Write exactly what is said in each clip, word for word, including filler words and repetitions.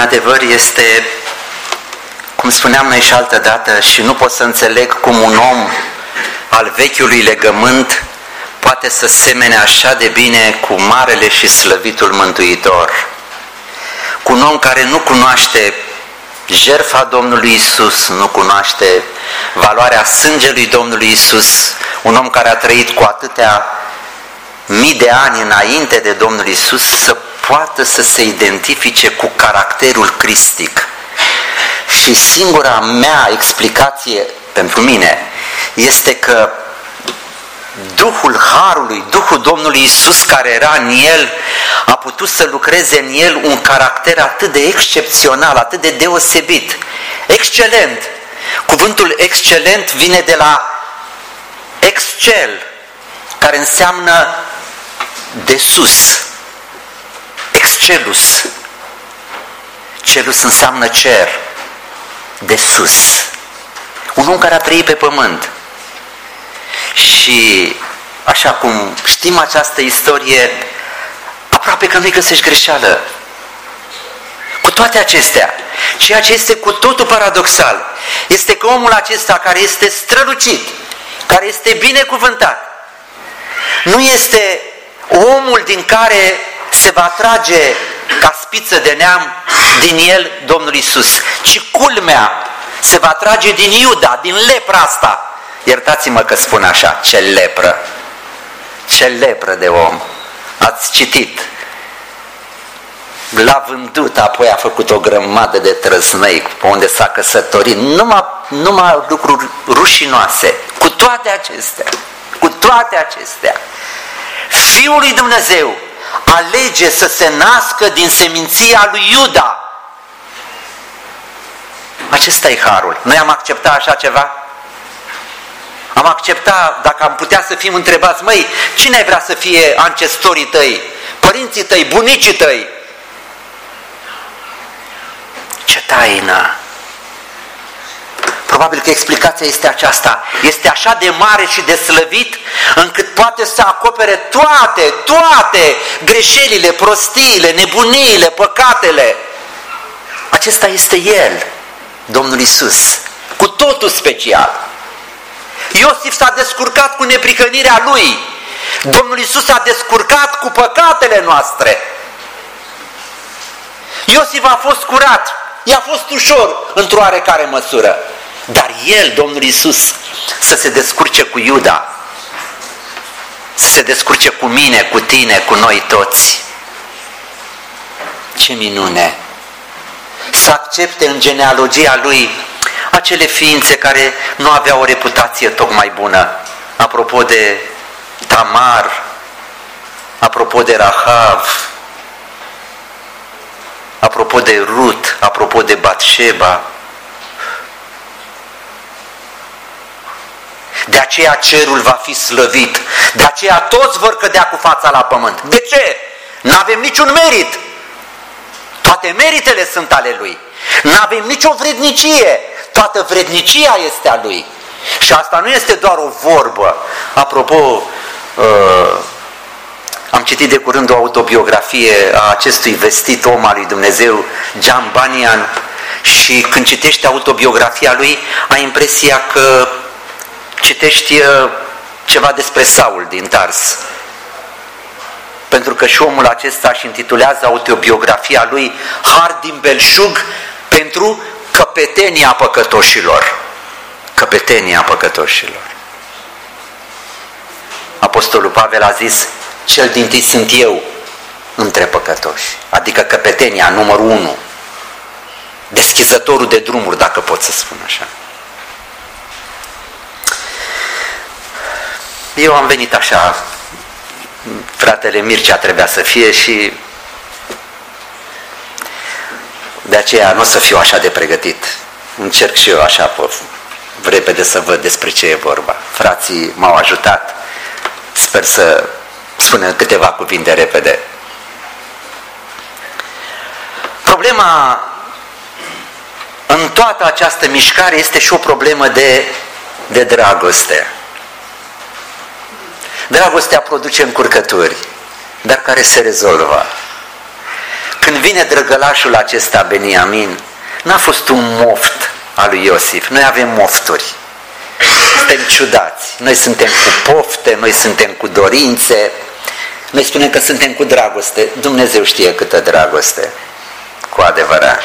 adevăr, este, cum spuneam noi și altă dată, și nu pot să înțeleg cum un om al vechiului legământ poate să semene așa de bine cu marele și slăvitul Mântuitor. Cu un om care nu cunoaște jertfa Domnului Iisus, nu cunoaște valoarea sângelui Domnului Iisus, un om care a trăit cu atâtea mii de ani înainte de Domnul Iisus, să poată să se identifice cu caracterul cristic. Și singura mea explicație pentru mine este că Duhul Harului, Duhul Domnului Iisus care era în el, a putut să lucreze în el un caracter atât de excepțional, atât de deosebit, excelent. Cuvântul excelent vine de la excel, care înseamnă de sus, excelus. Celus înseamnă cer, de sus. Un om care a trăit pe pământ. Și așa cum știm această istorie, aproape că nu-i găsești greșeală. Cu toate acestea, ceea ce este cu totul paradoxal, este că omul acesta care este strălucit, care este binecuvântat, nu este omul din care se va trage ca spiță de neam din el Domnul Iisus, ci culmea se va trage din Iuda, din lepra asta. Iertați-mă că spun așa, ce lepră, ce lepră de om. Ați citit, l-a vândut, apoi a făcut o grămadă de trăznăi pe unde s-a căsătorit, numai, numai lucruri rușinoase. Cu toate acestea, cu toate acestea, Fiul lui Dumnezeu alege să se nască din seminția lui Iuda. Acesta e harul. Noi am acceptat așa ceva? Am acceptat, dacă am putea să fim întrebați, măi, cine ai vrea să fie ancestorii tăi, părinții tăi, bunicii tăi? Ce taină! Probabil că explicația este aceasta. Este așa de mare și de slăvit încât poate să acopere toate, toate greșelile, prostiile, nebuniile, păcatele. Acesta este El, Domnul Iisus, cu totul special. Iosif s-a descurcat cu neprihănirea lui. Domnul Iisus s-a descurcat cu păcatele noastre. Iosif a fost curat, i-a fost ușor într-o oarecare măsură. Dar el, Domnul Iisus, să se descurce cu Iuda, să se descurce cu mine, cu tine, cu noi toți. Ce minune! Să accepte în genealogia lui acele ființe care nu aveau o reputație tocmai bună. Apropo de Tamar, apropo de Rahav, apropo de Rut, apropo de Batșeba. De aceea cerul va fi slăvit, de aceea toți vor cădea cu fața la pământ. De ce? N-avem niciun merit. Toate meritele sunt ale Lui. N-avem nicio vrednicie. Toată vrednicia este a Lui. Și asta nu este doar o vorbă. Apropo, uh, am citit de curând o autobiografie a acestui vestit om al lui Dumnezeu, John Bunyan, și când citești autobiografia lui, ai impresia că citești uh, ceva despre Saul din Tars. Pentru că și omul acesta își intitulează autobiografia lui Har din belșug pentru căpetenia păcătoșilor. Căpetenia păcătoșilor. Apostolul Pavel a zis, cel dintâi sunt eu între păcătoși. Adică căpetenia, numărul unu. Deschizătorul de drumuri, dacă pot să spun așa. Eu am venit așa, fratele Mircea trebuia să fie și de aceea nu o să fiu așa de pregătit. Încerc și eu așa repede să văd despre ce e vorba. Frații m-au ajutat. Sper să spunem câteva cuvinte repede. Problema în toată această mișcare este și o problemă de, de dragoste. Dragostea produce încurcături, dar care se rezolvă. Când vine drăgălașul acesta Beniamin, n-a fost un moft al lui Iosif. Noi avem mofturi. Suntem ciudați. Noi suntem cu pofte, noi suntem cu dorințe. Noi spunem că suntem cu dragoste. Dumnezeu știe câtă dragoste. Cu adevărat.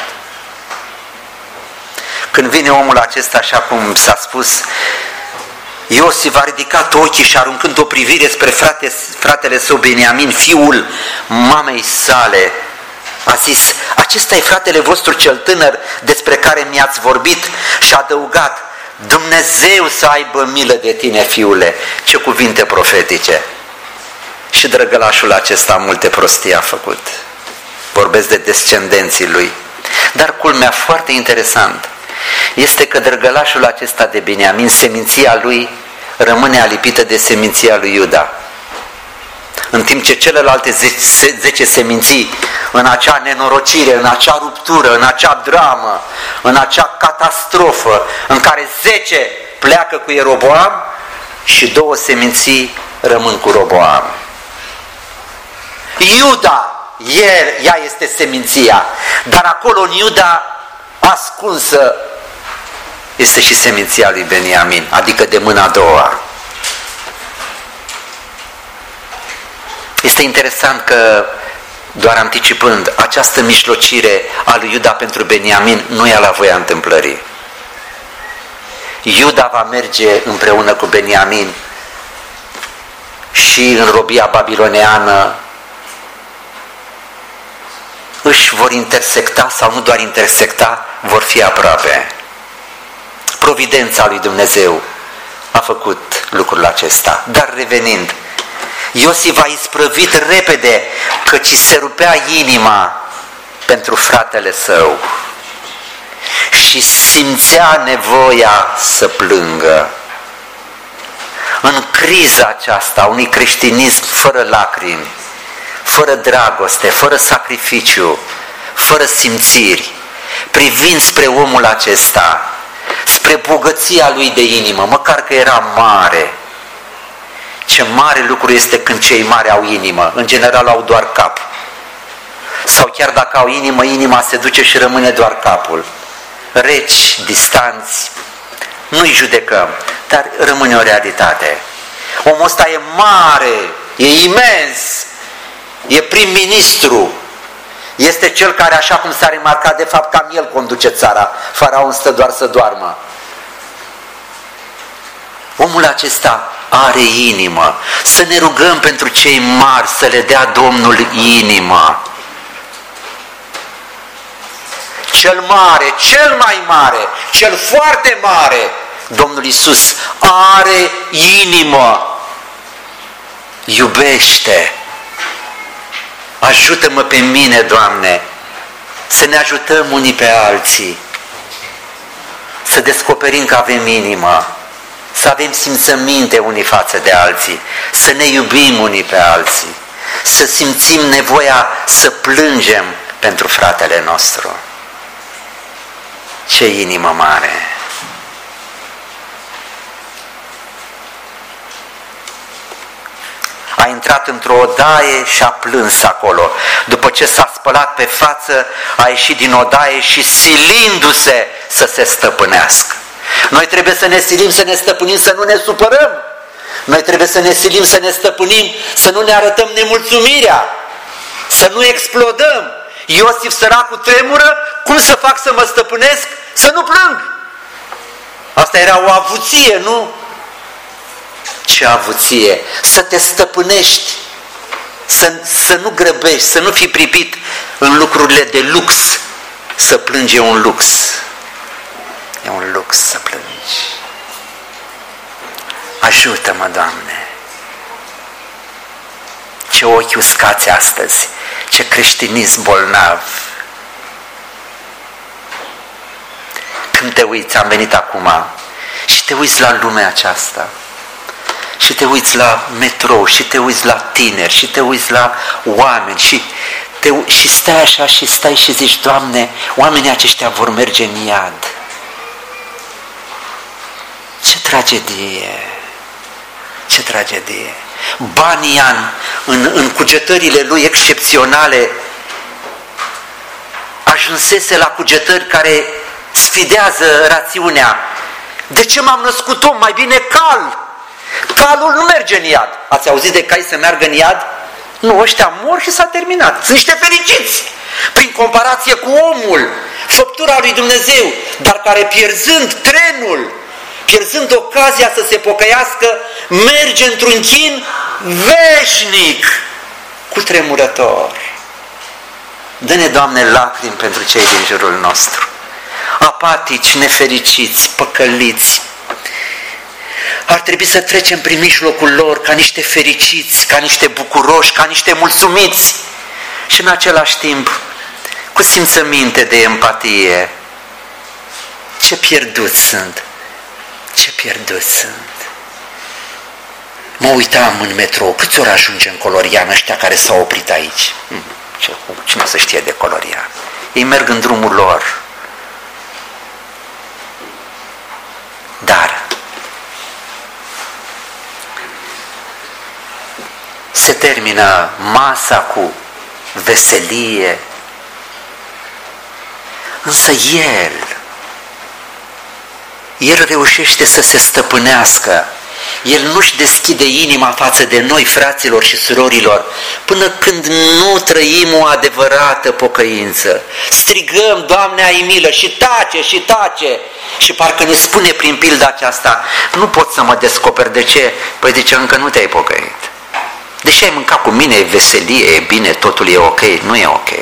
Când vine omul acesta, așa cum s-a spus, Iosif a ridicat ochii și aruncând o privire spre frate, fratele său Beniamin, fiul mamei sale, a zis: acesta e fratele vostru cel tânăr despre care mi-ați vorbit, și a adăugat: Dumnezeu să aibă milă de tine, fiule. Ce cuvinte profetice! Și drăgălașul acesta multe prostii a făcut. Vorbesc de descendenții lui. Dar culmea, foarte interesant, este că drăgălașul acesta de Beniamin, seminția lui rămâne alipită de seminția lui Iuda. În timp ce celelalte zece, zece seminții, în acea nenorocire, în acea ruptură, în acea dramă, în acea catastrofă, în care zece pleacă cu Ieroboam și două seminții rămân cu Roboam. Iuda, el, ea este seminția, dar acolo în Iuda ascunsă este și seminția lui Beniamin, adică de mâna a doua. Este interesant că, doar anticipând, această mijlocire a lui Iuda pentru Beniamin nu e la voia întâmplării. Iuda va merge împreună cu Beniamin și în robia babiloneană își vor intersecta, sau nu doar intersecta, vor fi aproape. Providența lui Dumnezeu a făcut lucrul acesta. Dar revenind, Iosif a isprăvit repede, căci se rupea inima pentru fratele său și simțea nevoia să plângă. În criza aceasta a unui creștinism fără lacrimi, fără dragoste, fără sacrificiu, fără simțiri, privind spre omul acesta, spre bogăția lui de inimă, măcar că era mare. Ce mare lucru este când cei mari au inimă, în general au doar cap. Sau chiar dacă au inimă, inima se duce și rămâne doar capul. Reci, distanți, nu-i judecăm, dar rămâne o realitate. Omul ăsta e mare, e imens, e prim-ministru, este cel care, așa cum s-a remarcat, de fapt cam el conduce țara, Faraon stă doar să doarmă. Omul acesta are inimă. Să ne rugăm pentru cei mari, să le dea Domnul inima. Cel mare, cel mai mare, cel foarte mare, Domnul Iisus, are inimă. Iubește. Ajută-mă pe mine, Doamne, să ne ajutăm unii pe alții, să descoperim că avem inimă, să avem simțăminte unii față de alții, să ne iubim unii pe alții, să simțim nevoia să plângem pentru fratele nostru. Ce inimă mare! A intrat într-o odaie și a plâns acolo. După ce s-a spălat pe față, a ieșit din odaie și silindu-se să se stăpânească. Noi trebuie să ne silim să ne stăpânim, să nu ne supărăm. Noi trebuie să ne silim să ne stăpânim, să nu ne arătăm nemulțumirea, să nu explodăm. Iosif, săracul, tremură: cum să fac să mă stăpânesc? Să nu plâng. Asta era o avuție, nu? Ce avuție! Să te stăpânești, să, să nu grăbești, să nu fii pripit în lucrurile de lux. Să plângi e un lux. E un lux să plângi. Ajută-mă, Doamne! Ce ochi uscați astăzi, ce creștinism bolnav! Când te uiți, am venit acum, și te uiți la lumea aceasta, și te uiți la metrou, și te uiți la tineri, și te uiți la oameni, și, te, și stai așa și stai și zici: Doamne, oamenii aceștia vor merge în iad. Ce tragedie! Ce tragedie! Banian, în, în cugetările lui excepționale, ajunsese la cugetări care sfidează rațiunea. De ce m-am născut om? Mai bine cal! Calul nu merge în iad. Ați auzit de cai să meargă în iad? Nu, ăștia mor și s-a terminat. Sunt niște fericiți! Prin comparație cu omul, făptura lui Dumnezeu, dar care pierzând trenul, pierzând ocazia să se pocăiască, merge într-un chin veșnic, cutremurător. Dă-ne, Doamne, lacrimi pentru cei din jurul nostru, apatici, nefericiți, păcăliți. Ar trebui să trecem prin mijlocul lor ca niște fericiți, ca niște bucuroși, ca niște mulțumiți și în același timp cu simțăminte de empatie. Ce pierduți sunt! Ce pierduți sunt! Mă uitam în metrou, câți ori ajunge în Colorian ăștia care s-au oprit aici? Ce, cine o să știe de Colorian? Ei merg în drumul lor. Dar se termină masa cu veselie, însă el, el reușește să se stăpânească. El nu-și deschide inima față de noi, fraților și surorilor, până când nu trăim o adevărată pocăință. Strigăm, Doamne, ai milă, și tace, și tace. Și parcă ne spune prin pilda aceasta, nu pot să mă descoperi. De ce? Păi de ce încă nu te-ai pocăit? Deși ai mâncat cu mine, e veselie, e bine, totul e ok. Nu e ok.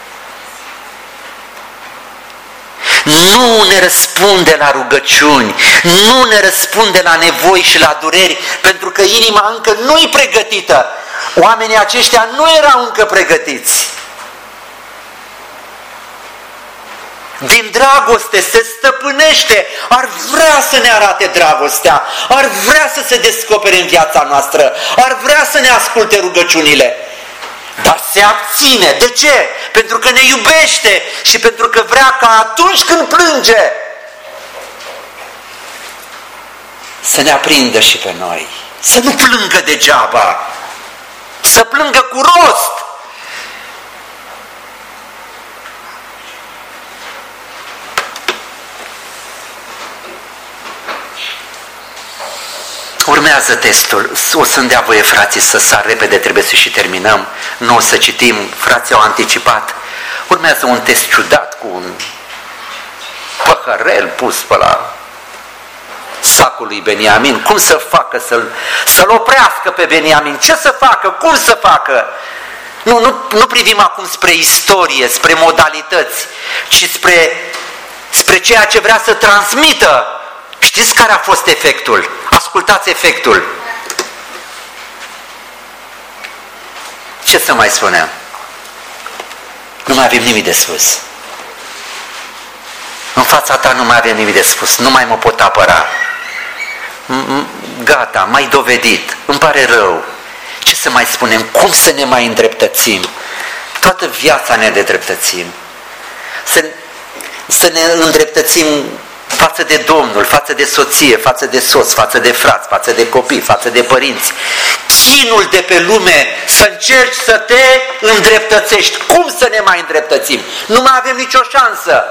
Nu ne răspunde la rugăciuni, nu ne răspunde la nevoi și la dureri, pentru că inima încă nu-i pregătită. Oamenii aceștia nu erau încă pregătiți. Din dragoste se stăpânește, ar vrea să ne arate dragostea, ar vrea să se descopere în viața noastră, ar vrea să ne asculte rugăciunile. Dar se abține. De ce? Pentru că ne iubește și pentru că vrea ca atunci când plânge să ne aprindă și pe noi. Să nu plângă degeaba, să plângă cu rost. Urmează testul. O să-mi dea voie, frații, să sar repede, trebuie să și terminăm. Nu o să citim, frații au anticipat. Urmează un test ciudat cu un păhărel pus pe la sacul lui Beniamin. Cum să facă să-l, să-l oprească pe Beniamin? Ce să facă? Cum să facă? Nu, nu, nu privim acum spre istorie, spre modalități, ci spre, spre ceea ce vrea să transmită. Știți care a fost efectul? Ascultați efectul. Ce să mai spunem? Nu mai avem nimic de spus. În fața ta nu mai avem nimic de spus. Nu mai mă pot apăra. Gata, m-ai dovedit. Îmi pare rău. Ce să mai spunem? Cum să ne mai îndreptățim? Toată viața ne îndreptățim. Să, să ne îndreptățim față de Domnul, față de soție, față de soț, față de frați, față de copii, față de părinți. Chinul de pe lume să încerci să te îndreptățești. Cum să ne mai îndreptățim? Nu mai avem nicio șansă.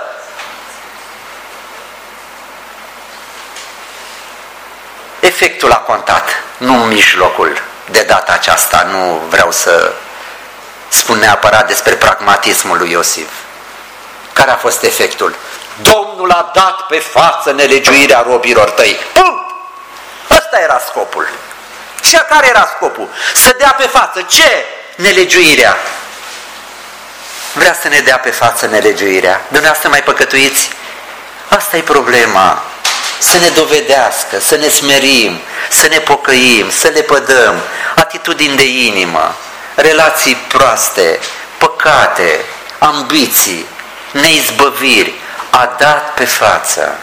Efectul a contat, nu mijlocul. De data aceasta nu vreau să spun neapărat despre pragmatismul lui Iosif. Care a fost efectul? Domnul a dat pe față nelegiuirea robilor tăi. Punct! Ăsta era scopul. Și care era scopul? Să dea pe față. Ce? Nelegiuirea. Vrea să ne dea pe față nelegiuirea. Dumneavoastră mai păcătuiți? Asta e problema. Să ne dovedească, să ne smerim, să ne pocăim, să le pădăm. Atitudini de inimă, relații proaste, păcate, ambiții, neizbăviri. A dat pe față,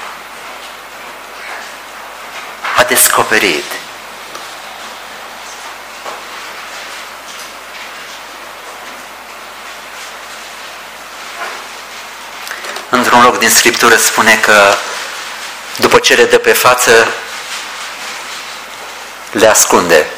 a descoperit. Într-un loc din Scriptură spune că după ce le dă pe față, le ascunde,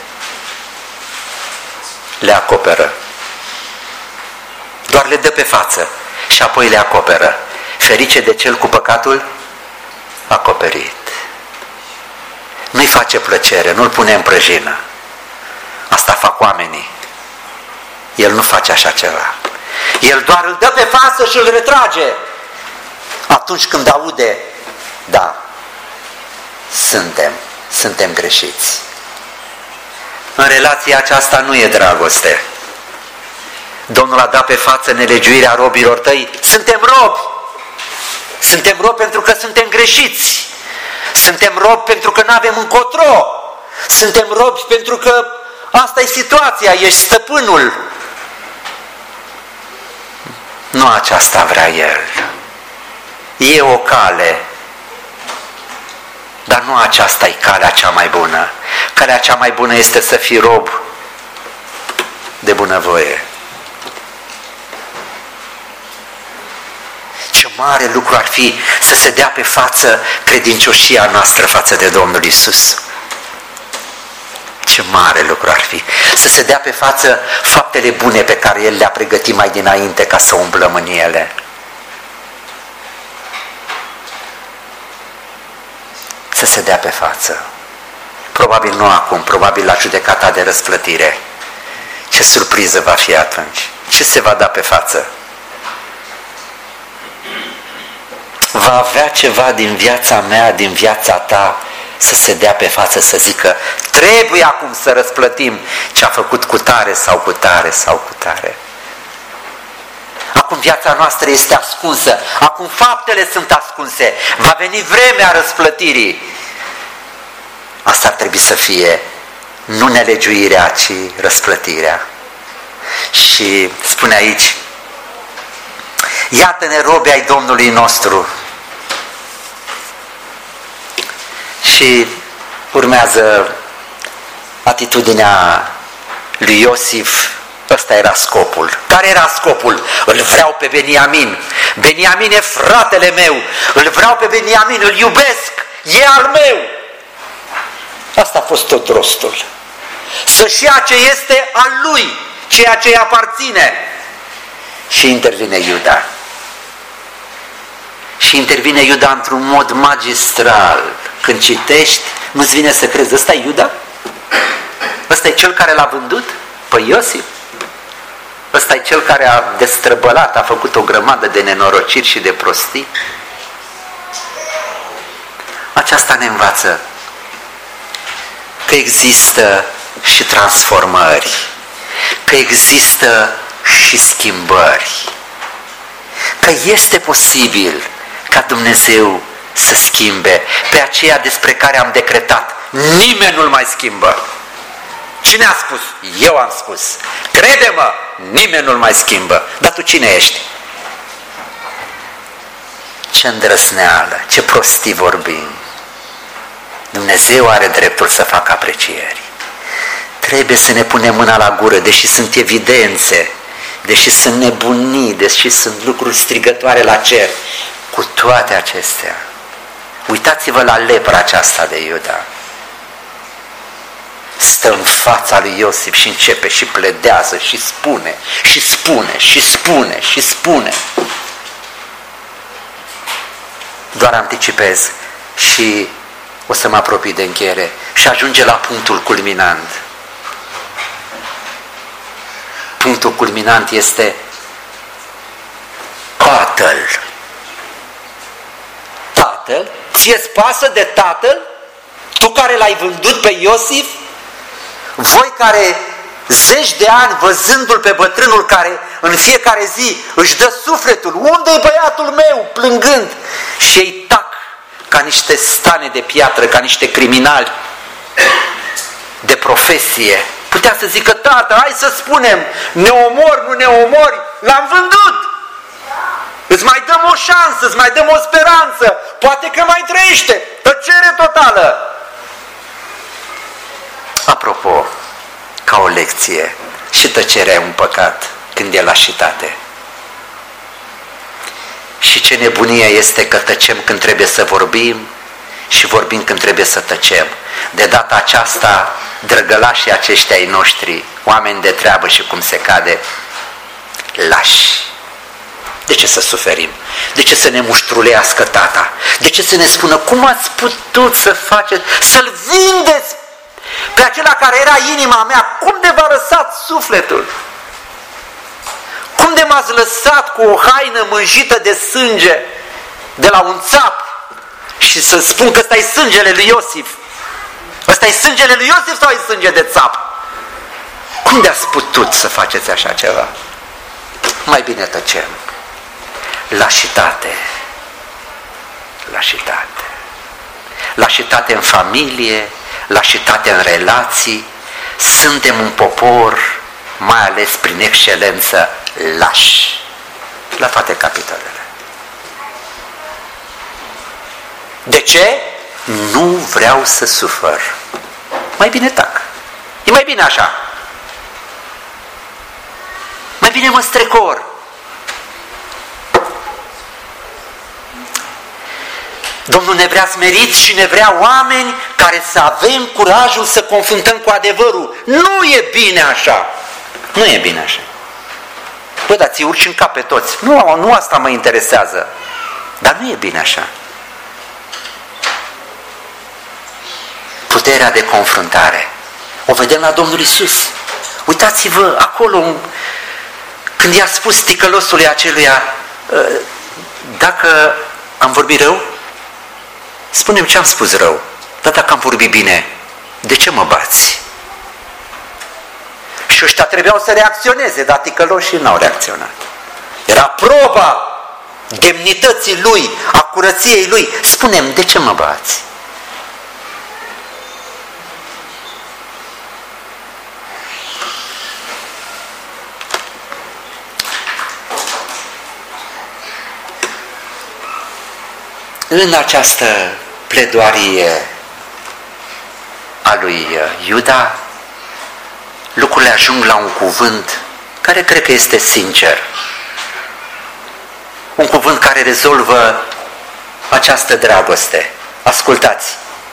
le acoperă. Doar le dă pe față. și apoi le acoperă. Ferice de cel cu păcatul acoperit. Nu-i face plăcere, nu-l pune în prăjină. Asta fac oamenii. El nu face așa ceva. El doar îl dă pe față și îl retrage. Atunci când aude, da, suntem, suntem greșiți. În relația aceasta nu e dragoste. Domnul a dat pe față nelegiuirea robilor tăi. Suntem robi. Suntem robi pentru că suntem greșiți. Suntem robi pentru că nu avem încotro. Suntem robi pentru că asta e situația, ești stăpânul. Nu aceasta vrea El. E o cale, dar nu aceasta e calea cea mai bună. Calea cea mai bună este să fii rob de bunăvoie. Ce mare lucru ar fi să se dea pe față credincioșia noastră față de Domnul Iisus. Ce mare lucru ar fi să se dea pe față faptele bune pe care El le-a pregătit mai dinainte ca să umblăm în ele. Să se dea pe față. Probabil nu acum, probabil la judecata de răsplătire. Ce surpriză va fi atunci? Ce se va da pe față? Va avea ceva din viața mea, din viața ta, să se dea pe față, să zică trebuie acum să răsplătim ce a făcut cu tare sau cu tare sau cu tare. Acum viața noastră este ascunsă, acum faptele sunt ascunse, va veni vremea răsplătirii. Asta ar trebui să fie nu nelegiuirea, ci răsplătirea. Și spune aici, iată-ne robi ai Domnului nostru. Și urmează atitudinea lui Iosif. Ăsta era scopul. Care era scopul? Îl vreau pe Beniamin. Beniamin e fratele meu. Îl vreau pe Beniamin, îl iubesc. E al meu. Asta a fost tot rostul. Să-și ia ce este al lui, ceea ce îi aparține. Și intervine Iuda. Și intervine Iuda într-un mod magistral. Când citești, nu-ți vine să crezi, ăsta e Iuda? Ăsta e cel care l-a vândut pe Iosif? Ăsta e cel care a destrăbălat, a făcut o grămadă de nenorociri și de prostii? Aceasta ne învață că există și transformări, că există și schimbări, că este posibil ca Dumnezeu să schimbe pe aceea despre care am decretat. Nimeni nu-l mai schimbă. Cine a spus? Eu am spus. Crede-mă, nimeni nu-l mai schimbă. Dar tu cine ești? Ce îndrăsneală, ce prostii vorbim. Dumnezeu are dreptul să facă aprecieri. Trebuie să ne punem mâna la gură, deși sunt evidențe, deși sunt nebunii, deși sunt lucruri strigătoare la cer. Cu toate acestea, uitați-vă la lepra aceasta de Iuda. Stă în fața lui Iosif și începe și pledează și spune, și spune, și spune, și spune. Doar anticipez și o să mă apropii de încheiere și ajunge la punctul culminant. Punctul culminant este tatăl. Tatăl? Ție-ți pasă de tatăl? Tu care l-ai vândut pe Iosif? Voi care zeci de ani văzându-l pe bătrânul care în fiecare zi își dă sufletul, unde-i băiatul meu, plângând, și ei tac ca niște stane de piatră, ca niște criminali de profesie. Putea să zică, tată, hai să spunem, ne omori, nu ne omori, l-am vândut. Îți mai dăm o șansă, îți mai dăm o speranță, poate că mai trăiește, tăcere totală. Apropo, ca o lecție, și tăcerea e un păcat când e lașitate. Și ce nebunie este că tăcem când trebuie să vorbim și vorbim când trebuie să tăcem. De data aceasta, drăgălașii aceștia ai noștri, oameni de treabă și cum se cade, lași. De ce să suferim? De ce să ne muștrulească tata? De ce să ne spună, cum ați putut să faceți, să-l vindeți pe acela care era inima mea? Cum de v-a lăsat sufletul? Cum de m-ați lăsat cu o haină mânjită de sânge de la un țap și să spun că ăsta e sângele lui Iosif? Ăsta e sângele lui Iosif sau e sânge de țap? Cum de ați putut să faceți așa ceva? Mai bine tăcem. Lașitate. Lașitate. Lașitate în familie, lașitate în relații. Suntem un popor, mai ales prin excelență, lași. La toate capitolele. De ce? Nu vreau să sufăr. Mai bine tac. E mai bine așa. Mai bine mă strecor. Domnul ne vrea smeriți și ne vrea oameni care să avem curajul să confruntăm cu adevărul. Nu e bine așa. Nu e bine așa. Bă, dar ți urci în cap pe toți. Nu, nu asta mă interesează. Dar nu e bine așa. Puterea de confruntare. O vedem la Domnul Iisus. Uitați-vă acolo, când i-a spus ticălosului aceluia, dacă am vorbit rău, spune-mi ce am spus rău. Dar dacă am vorbit bine, de ce mă bați? Și ăștia trebuiau să reacționeze, dar ticăloșii n-au reacționat. Era proba demnității lui, a curăției lui. Spune-mi, de ce mă bați? În această pledoarie a lui Iuda, lucrurile ajung la un cuvânt care cred că este sincer. Un cuvânt care rezolvă această dragoste. Ascultați!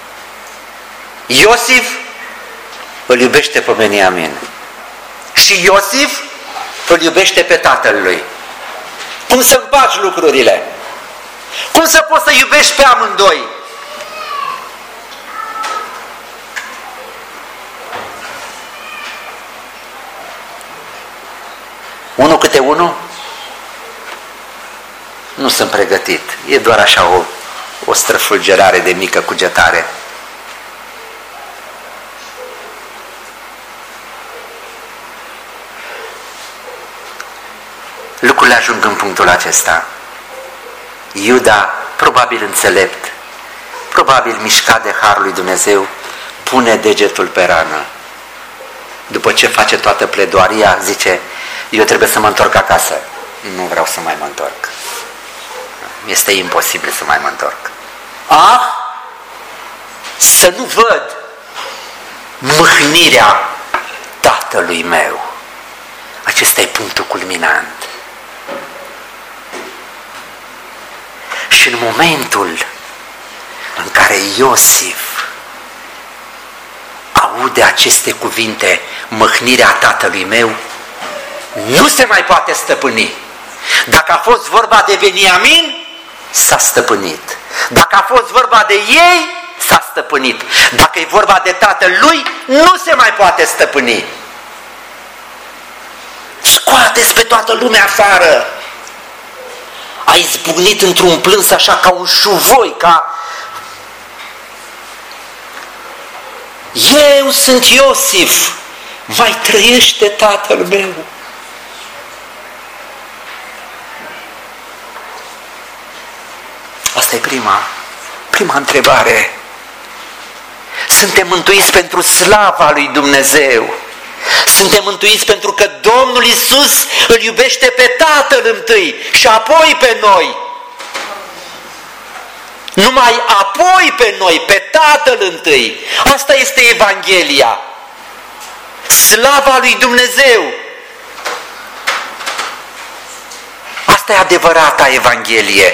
Iosif îl iubește pe Beniamin și Iosif îl iubește pe tatăl lui. Cum să împaci lucrurile? Cum să poți să iubești pe amândoi? Unul câte unul? Nu sunt pregătit. E doar așa o, o străfulgerare de mică cugetare. Lucrurile ajung în punctul acesta. Iuda, probabil înțelept, probabil mișcat de harul lui Dumnezeu, pune degetul pe rană. După ce face toată pledoaria, zice, eu trebuie să mă întorc acasă. Nu vreau să mai mă întorc. Este imposibil să mai mă întorc. Ah, să nu văd mâhnirea tatălui meu. Acesta e punctul culminant. Și în momentul în care Iosif aude aceste cuvinte, mâhnirea tatălui meu, nu se mai poate stăpâni. Dacă a fost vorba de Beniamin, s-a stăpânit. Dacă a fost vorba de ei, s-a stăpânit. Dacă e vorba de tatăl lui, nu se mai poate stăpâni. Scoateți pe toată lumea afară! A izbucnit într-un plâns așa ca un șuvoi, ca... Eu sunt Iosif, mai trăiește tatăl meu. Asta e prima, prima întrebare. Suntem mântuiți pentru slava lui Dumnezeu. Suntem mântuiți pentru că Domnul Iisus îl iubește pe Tatăl întâi și apoi pe noi. Numai apoi pe noi, pe Tatăl întâi. Asta este Evanghelia. Slava lui Dumnezeu. Asta e adevărata Evanghelie.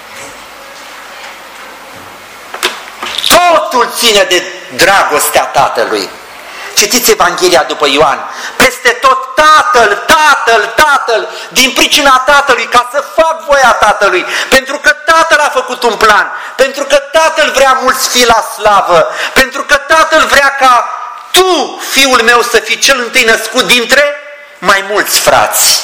Totul ține de dragostea Tatălui. Citiți Evanghelia după Ioan. Peste tot Tatăl, Tatăl, Tatăl, din pricina Tatălui, ca să fac voia Tatălui, pentru că Tatăl a făcut un plan, pentru că Tatăl vrea mulți fii la slavă, pentru că Tatăl vrea ca tu, fiul meu, să fii cel întâi născut dintre mai mulți frați.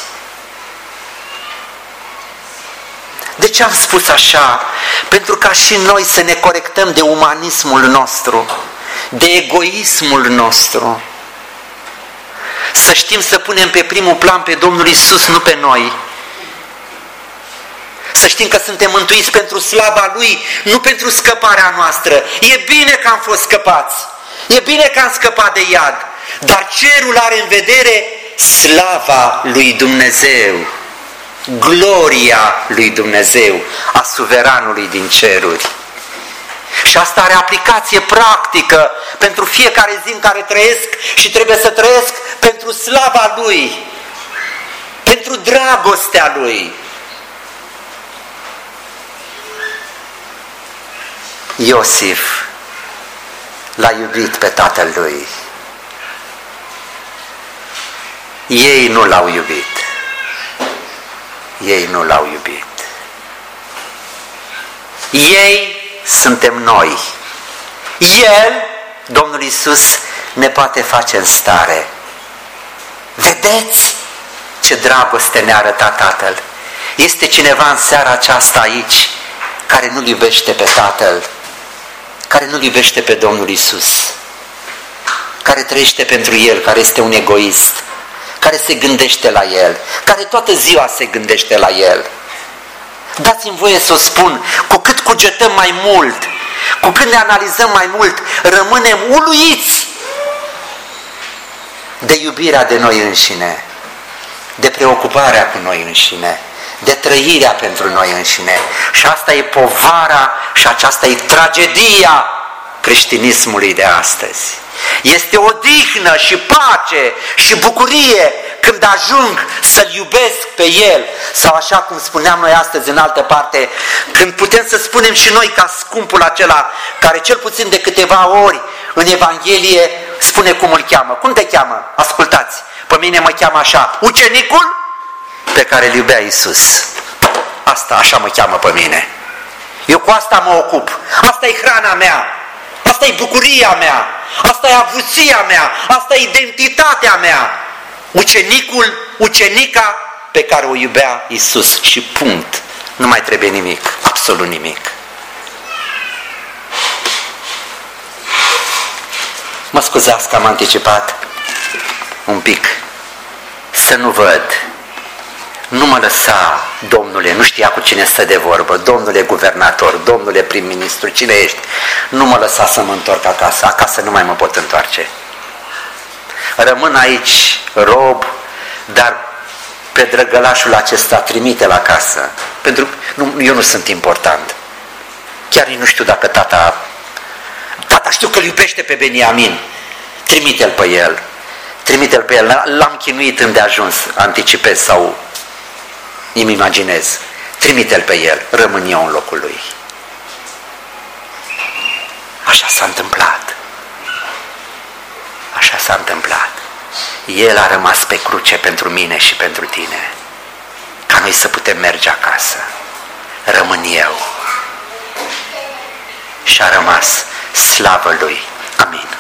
De ce am spus așa? Pentru ca și noi să ne corectăm de umanismul nostru, de egoismul nostru. Să știm să punem pe primul plan pe Domnul Iisus, nu pe noi. Să știm că suntem mântuiți pentru slava Lui, nu pentru scăparea noastră. E bine că am fost scăpați, e bine că am scăpat de iad, dar cerul are în vedere slava lui Dumnezeu, gloria lui Dumnezeu, a suveranului din ceruri. Și asta are aplicație practică pentru fiecare zi în care trăiesc și trebuie să trăiesc pentru slava Lui, pentru dragostea Lui. Iosif l-a iubit pe tatăl lui. Ei nu l-au iubit. Ei nu l-au iubit. Ei suntem noi. El, Domnul Iisus, ne poate face în stare. Vedeți ce dragoste ne-a arătat Tatăl? Este cineva în seara aceasta aici care nu-L iubește pe Tatăl, care nu-L iubește pe Domnul Iisus, care trăiește pentru El, care este un egoist, care se gândește la El, care toată ziua se gândește la El. Dați-mi voie să o spun, cu cât cugetăm mai mult, cu cât ne analizăm mai mult, rămânem uluiți de iubirea de noi înșine, de preocuparea cu noi înșine, de trăirea pentru noi înșine. Și asta e povara și aceasta e tragedia creștinismului de astăzi. Este odihnă și pace și bucurie când ajung să-L iubesc pe El, sau așa cum spuneam noi astăzi în altă parte, când putem să spunem și noi ca scumpul acela care cel puțin de câteva ori în Evanghelie spune cum îl cheamă. Cum te cheamă? Ascultați, pe mine mă cheamă așa, ucenicul pe care îl iubea Iisus. Asta, așa mă cheamă pe mine. Eu cu asta mă ocup. Asta e hrana mea. Asta e bucuria mea. Asta e avuția mea. Asta e identitatea mea. Ucenicul, ucenica pe care o iubea Iisus. Și punct. Nu mai trebuie nimic. Absolut nimic. Mă scuzați că am anticipat un pic. Să nu văd. Nu mă lăsa, Domnule, nu știa cu cine stă de vorbă, Domnule guvernator, Domnule prim-ministru, cine ești? Nu mă lăsa să mă întorc acasă, acasă nu mai mă pot întoarce. Rămân aici rob, dar pe drăgălașul acesta trimite la casă, pentru că nu, eu nu sunt important. Chiar nu știu dacă tata, tata știu că îl iubește pe Beniamin, trimite-l pe el, trimite-l pe el, l-am chinuit îndeajuns, anticipez sau îmi imaginez, trimite-l pe el, rămân eu în locul lui. Așa s-a întâmplat. Așa s-a întâmplat. El a rămas pe cruce pentru mine și pentru tine, ca noi să putem merge acasă. Rămân eu. Și a rămas, slavă Lui. Amin.